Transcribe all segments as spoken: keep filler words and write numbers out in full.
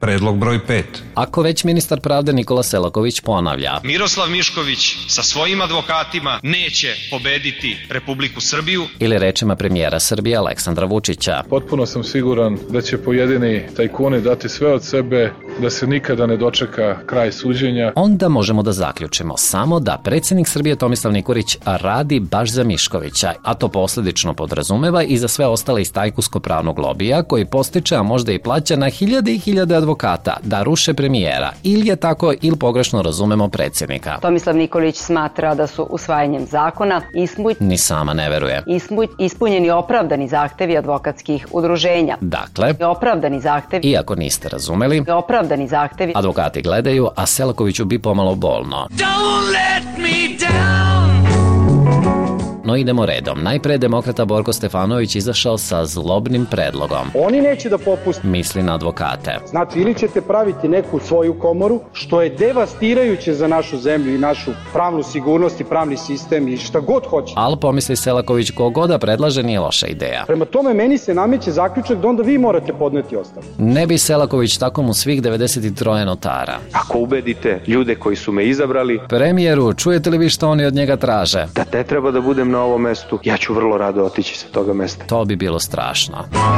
Predlog broj pet. Ako već ministar pravde Nikola Selaković ponavlja: Miroslav Mišković sa svojim advokatima neće pobediti Republiku Srbiju. Ili rečima premijera Srbije Aleksandra Vučića: Potpuno sam siguran da će pojedini tajkuni dati sve od sebe da se nikada ne dočeka kraj suđenja. Onda možemo da zaključimo samo da predsjednik Srbije Tomislav Nikolić radi baš za Miškovića, a to posledično podrazumeva i za sve ostale iz tajkunsko-pravnog lobija koji postiče, a možda i plaća na hiljade i hiljade advokata da ruše premijera. Ili je tako, ili pogrešno razumemo predsjednika. Tomislav Nikolić smatra da su usvajanjem zakona ispuć... Ni sama ne veruje. Ispuć... ispunjeni opravdani zahtevi advokatskih udruženja. Dakle, opravdani zahtevi... Iako niste razumeli, opravdani zahtevi... advokati gledaju, a Selakoviću bi pomalo bolno. Don't let me down. No idemo redom. Najpre demokrata Borko Stefanović izašao sa zlobnim predlogom. Oni neće da popuste. Misli na advokate. Znači, ili ćete praviti neku svoju komoru, što je devastirajuće za našu zemlju i našu pravnu sigurnost i pravni sistem i šta god hoće. Ali pomisli Selaković, kogoda predlaže nije loša ideja. Prema tome, meni se nameće zaključak da onda vi morate podneti ostavku. Ne bi Selaković tako mu svih devedeset troje notara. Ako ubedite ljude koji su me izabrali... Premijeru, čujete li vi što oni od njega traže? Da ne treba da budem na ovom mestu, ja ću vrlo rado otići sa toga mesta. To bi bilo strašno.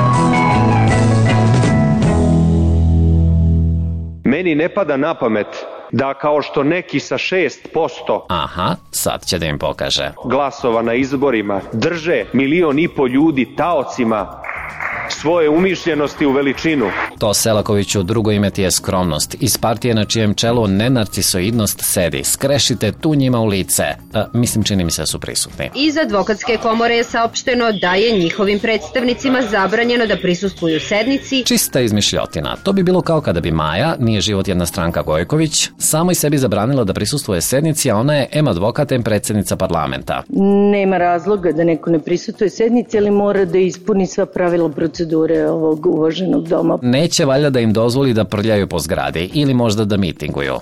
Meni ne pada na pamet da kao što neki sa šest posto Aha, sad će da im pokaže. Glasova na izborima drže milion i po ljudi taocima svoje umišljenosti u veličinu. To Selakoviću drugo ime ti je skromnost. Iz partije na čijem čelu nenarcisoidnost sedi. Skrešite tu njima u lice. A, mislim, čini mi se da su prisutni. Iz advokatske komore je saopšteno da je njihovim predstavnicima zabranjeno da prisustvuju sednici. Čista izmišljotina. To bi bilo kao kada bi Maja, nije život jedna stranka Gojković, samoj sebi zabranila da prisustvuje sednici, a ona je em advokat, em predsjednica parlamenta. Nema razloga da neko ne prisustuje sednici, ali mora da ispuni sva pravila procedure ovog uvaženog doma. Neće valjda da im dozvoli da prljaju po zgradi ili možda da mitinguju.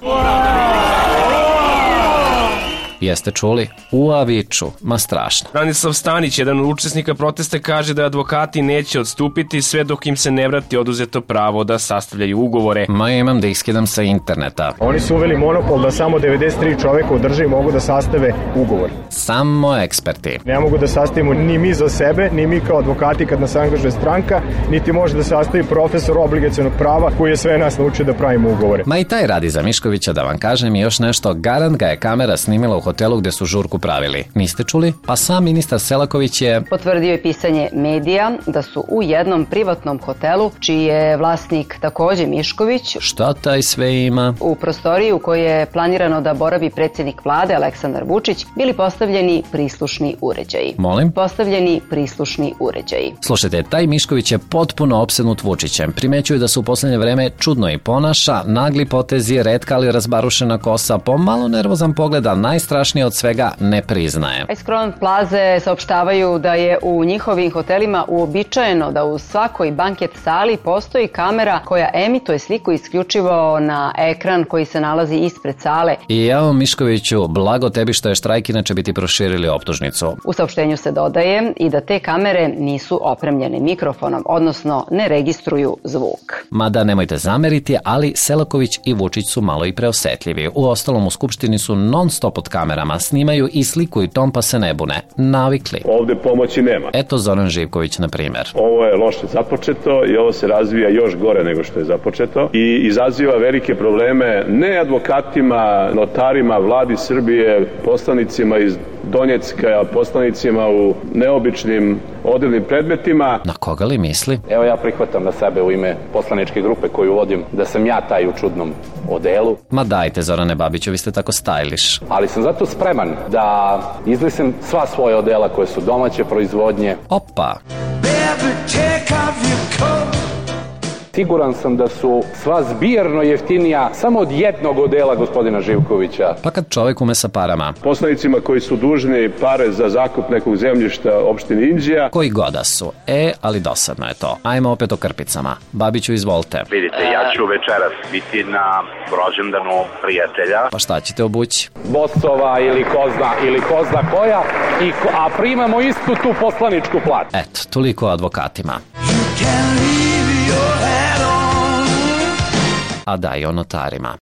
Jeste čuli? Ua viču, ma strašno. Branislav Stanić, jedan od učesnika protesta, kaže da advokati neće odstupiti sve dok im se ne vrati oduzeto pravo da sastavljaju ugovore. Ma imam da ih skidam sa interneta. Oni su uveli monopol da samo devedeset tri čoveka u državi mogu da sastave ugovor. Samo eksperti. Ne mogu da sastavimo ni mi za sebe, ni mi kao advokati kad nas angažuje stranka, niti može da sastavi profesor obligacionog prava koji je sve nas naučio da pravimo ugovore. Ma i taj radi za Miškovića, da vam kažem, i još nešto, garant ga je kamera snimila u hotelu gde su žurku pravili. Niste čuli? Pa sam ministar Selaković je potvrdio je pisanje medija da su u jednom privatnom hotelu, čiji je vlasnik takođe Mišković. Šta taj sve ima? U prostoriji u kojoj je planirano da boravi predsjednik vlade Aleksandar Vučić bili postavljeni prislušni uređaji. Molim? Postavljeni prislušni uređaji. Slušajte, taj Mišković je potpuno opsednut Vučićem. Primećuju da se u poslednje vreme čudno i ponaša, nagli potezi, retka ali razbarušena kosa, pomalo nervozan pogled, a najstrašnije od svega ne priznaje. Iskron Plaze saopštavaju da je u njihovim hotelima uobičajeno da u svakoj banket sali postoji kamera koja emituje sliku isključivo na ekran koji se nalazi ispred sale. I jao Miškoviću, blago tebi što je štrajk, inače bi ti proširili optužnicu. U saopštenju se dodaje i da te kamere nisu opremljene mikrofonom, odnosno ne registruju zvuk. Mada nemojte zameriti, ali Selaković i Vučić su malo i preosetljivi. U ostalom u Skupštini su non stop od kamerama, snimaju i slikuju tom pa se ne bune. Navikli. Ovde pomoći nema. Eto Zoran Živković, na primjer. Ovo je loše započeto i ovo se razvija još gore nego što je započeto i izaziva velike probleme ne advokatima, notarima, vladi Srbije, poslanicima iz Donjecka, poslanicima u neobičnim odrednim predmetima. Na koga li misli? Evo ja prihvatam na sebe u ime poslaničke grupe koju vodim da sam ja taj u čudnom odelu. Ma dajte Zorane Babiću, vi ste tako stylish. Ali sam zato spreman da izlistim sva svoja odela koje su domaće proizvodnje. Opa! Siguran sam da su sva zbirno jeftinija samo od jednog odela gospodina Živkovića. Pa kad čovjek ume sa parama. Poslanicima koji su dužni pare za zakup nekog zemljišta opštine Inđija. Koji goda su. E, ali dosadno je to. Ajmo opet o krpicama. Babiću, izvolite. Vidite, ja ću večeras biti na rođendanu prijatelja. Pa šta ćete obući? Bosova ili kozna, ili kozna koja, i, a primamo istu tu poslaničku platu. Eto, toliko o advokatima. a da i o notarima.